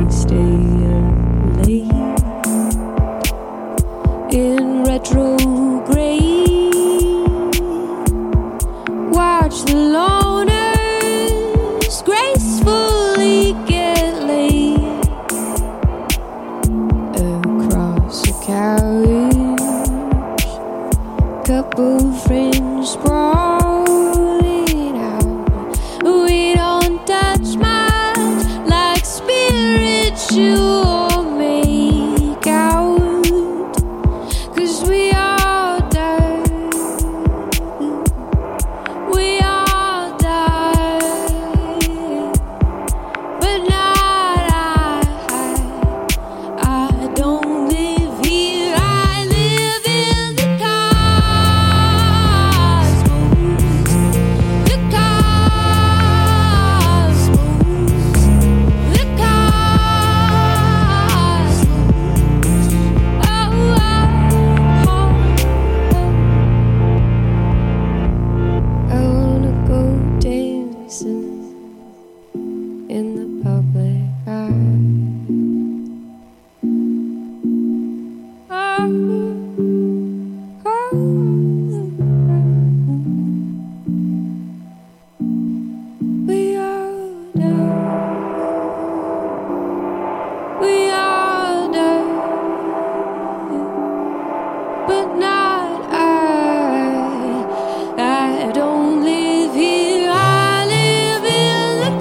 stay late in retrograde. Watch the loners gracefully get laid across a carriage. Couple friends sprawling out. We don't touch much like spiritual make out, 'cause we all die. We all die, but not I don't live here. I live in the cosmos. The cosmos. The cosmos. Oh, oh, oh. I wanna go dancing in the public eye. We all die. We all die, but not I don't live here. I live in the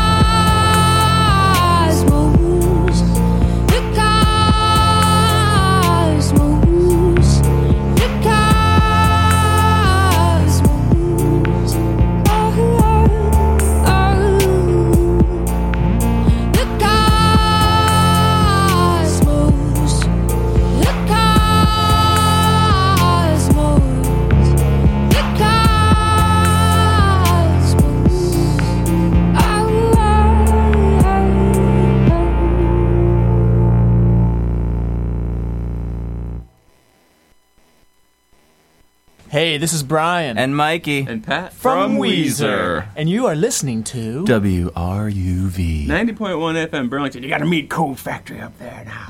cosmos. The cosmos. The cosmos. Oh, oh, oh. The cosmos. The cosmos. The cosmos. Oh, oh, oh. Hey, this is Brian. And Mikey. And Pat from Weezer. And you are listening to WRUV. 90.1 FM Burlington. You got to meet Cool Factory up there now.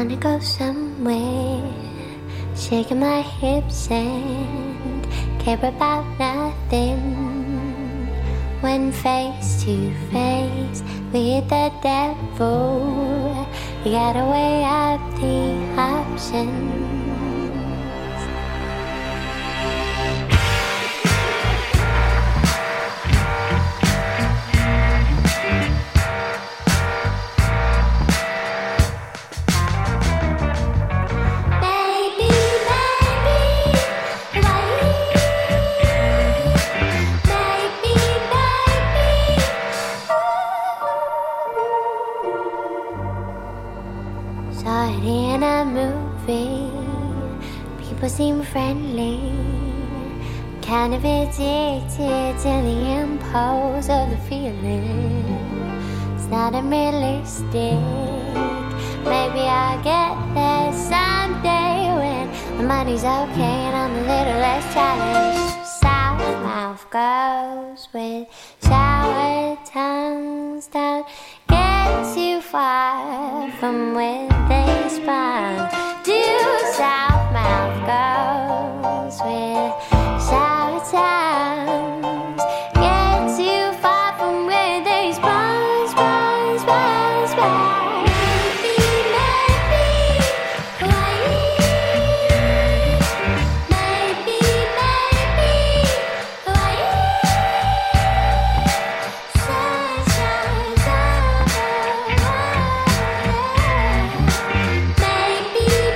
wanna go somewhere, shaking my hips and care about nothing. When face to face with the devil, you gotta weigh up the options. Saw it in a movie. People seem friendly, kind of addicted to the impulse of the feeling. It's not unrealistic. Maybe I'll get there someday when the money's okay and I'm a little less challenged. Sour mouth goes with sour tongues. Don't get too far from where they spawn. Do south mouth goes with sour tongues. Get too far from where they spawn, spawn, spawn, spawn. Maybe, Maybe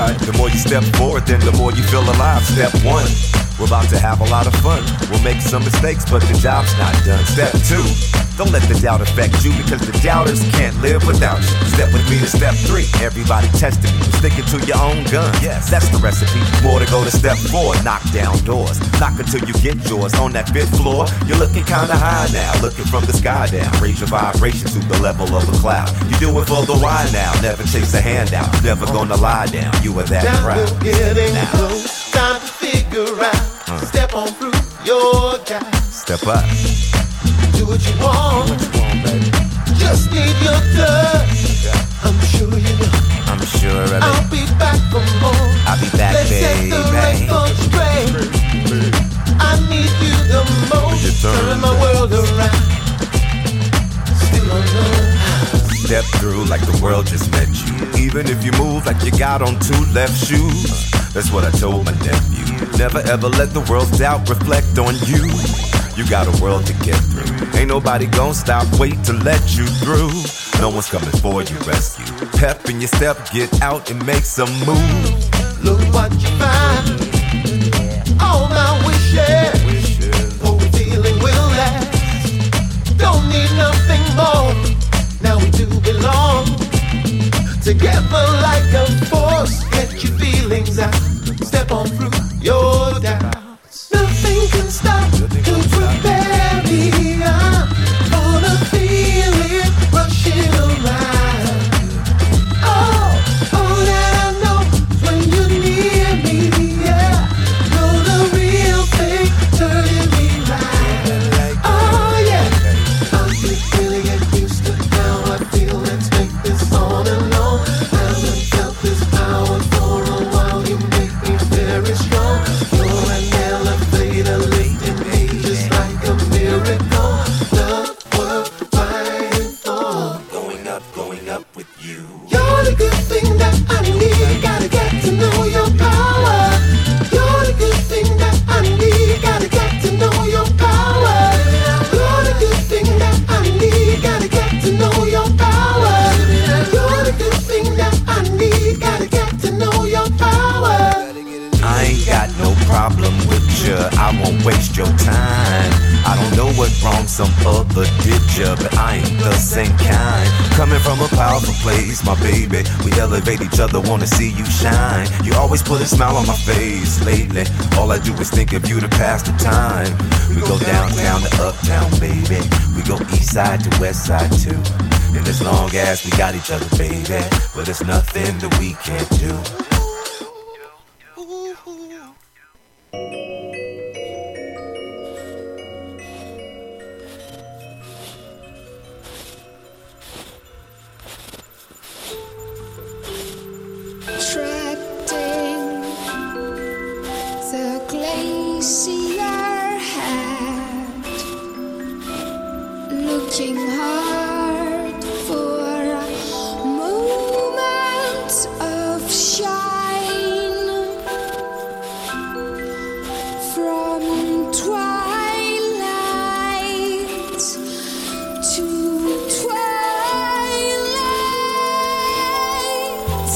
ride. The more you step forward, then the more you feel alive. Step 1, we're about to have a lot of fun. We'll make some mistakes, but the job's not done. Step 2, don't let the doubt affect you, because the doubters can't live without you. Step with me to step 3, everybody testing you. Sticking to your own gun, yes, that's the recipe. More to go to step 4, knock down doors. Knock until you get yours. On that 5th floor, you're looking kinda high now. Looking from the sky down, raise your vibration to the level of a cloud. You do it for the why now, never chase a handout. Never gonna lie down, you are that now proud. we're getting Now. close, time to figure out. Step on through your guide. Step up. Do what you want, baby. just need your touch. I'm sure you will. I'm sure of it. I'll be back for more. I'll be back, Let's set the record straight. I need you the most. Turn my world around. Still don't know how. Step through like the world just met you. Even if you move like you got on 2 left shoes. That's what I told my nephew. Never ever let the world's doubt reflect on you. You got a world to get through. Ain't nobody gon' stop, wait to let you through. No one's coming for you, rescue. Pep in your step, get out and make some move. Look what you find. All my wishes. What we're feeling will last. Don't need nothing more. Now we do belong. Together like a force. Get your feelings out. Step on through your doubts. Nothing can stop to prepare me. I'm gonna feel it rushing around. All that I know is when you're near me, yeah. Know the real thing turning me right. Oh yeah, I'm really get used to how I feel. Let's make this on and on. Haven't felt this power for a while. You make me very strong. You're an elevator lifting me just like a miracle. Love worth fighting for. Going up with you. You're the good thing that I need. Gotta get to know your power. You're the good thing that I need. Gotta get to know your power. You're the good thing that I need. Gotta get to know your power. You're the good thing that I need. Gotta get to know your power. I ain't got no problem with ya, I won't waste your time. I don't know what wrong some other did ya, but I ain't the same kind. Coming from a powerful place, my baby, we elevate each other, wanna see you shine. You always put a smile on my face lately. All I do is think of you to pass the time. We go downtown to uptown, baby. We go east side to west side too. And as long as we got each other, baby, well, there's nothing that we can't do. Attracting the glacier head, looking hard for moments of shine from twilight to twilight.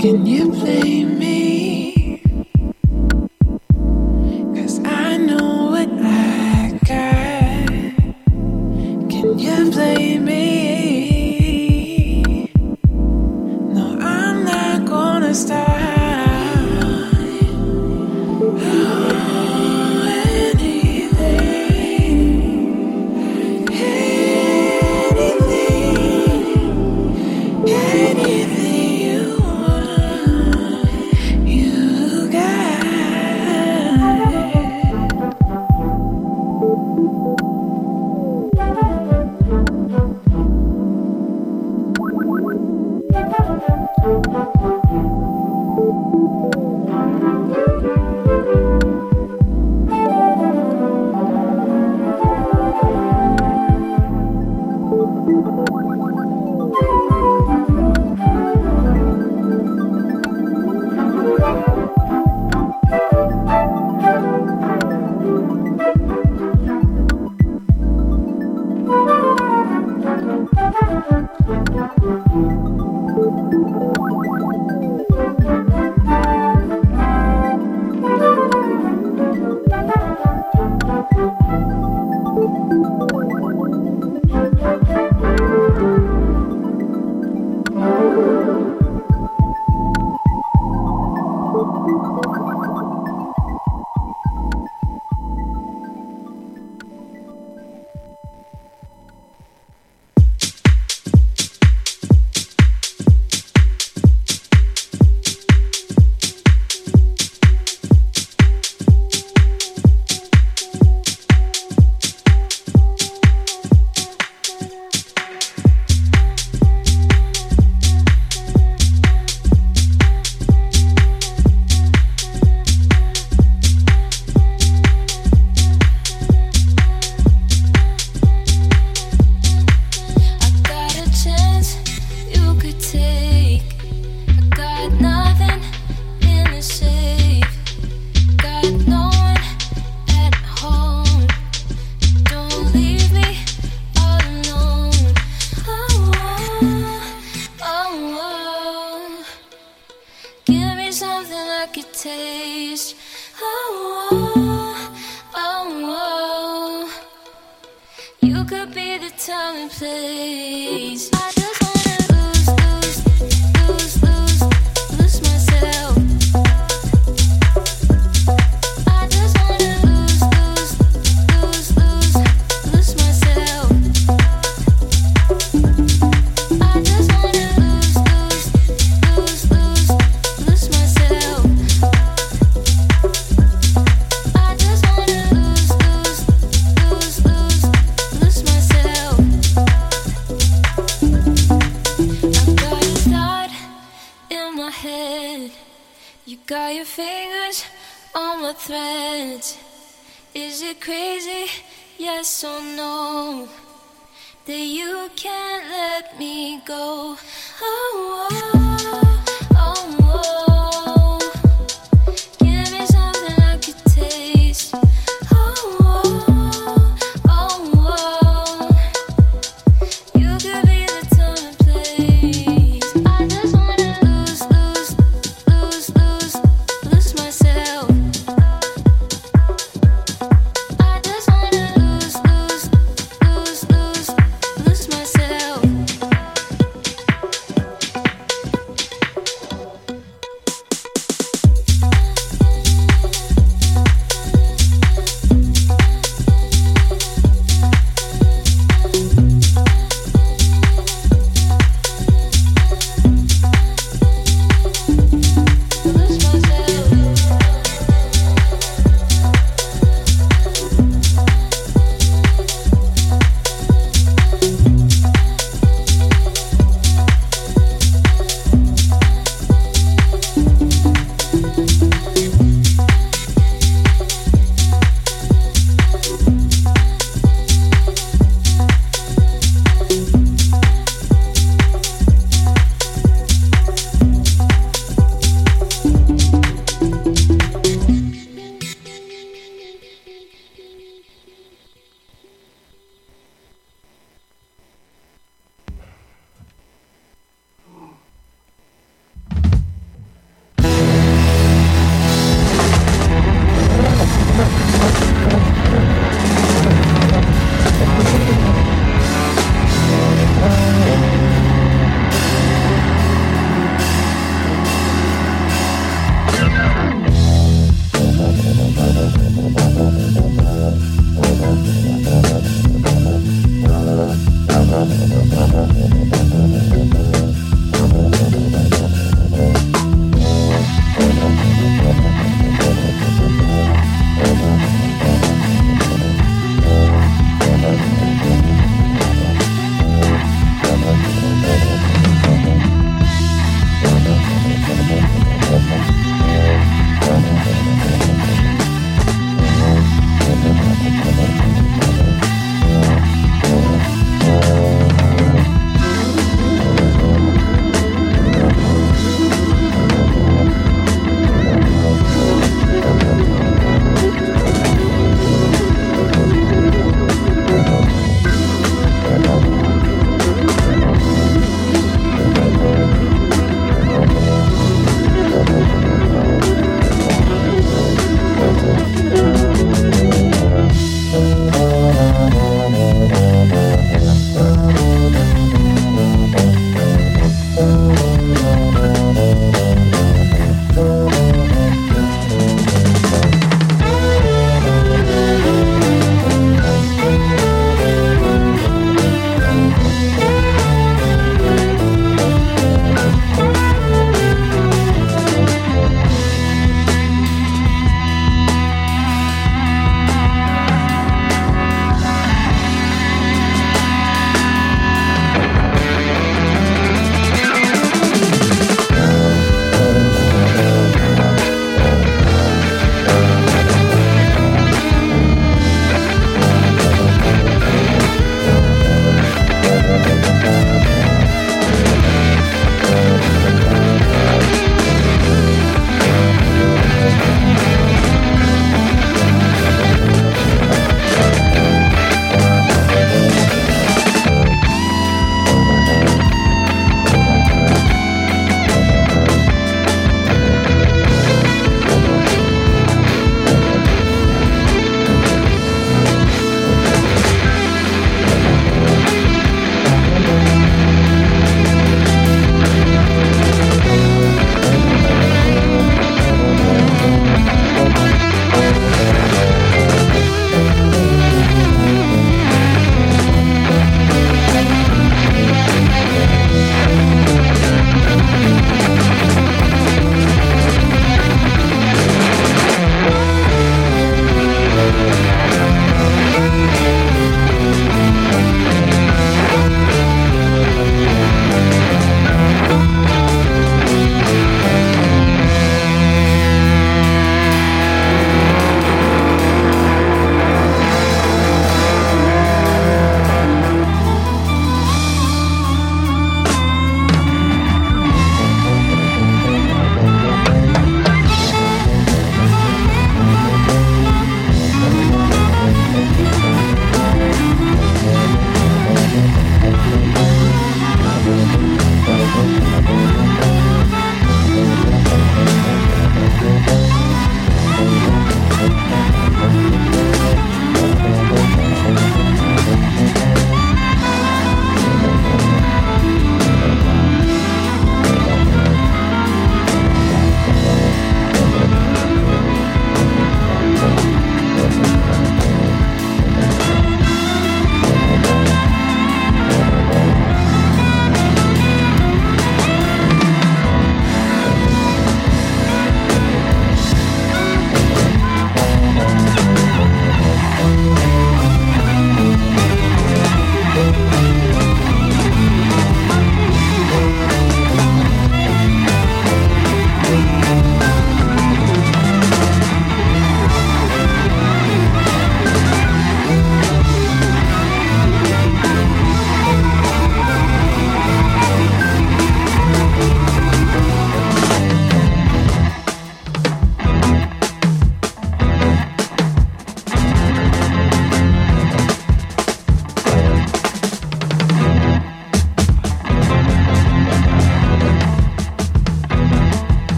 Can you blame me? 'Cause I know what I got. Can you blame me? No, I'm not gonna stop.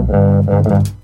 Bye.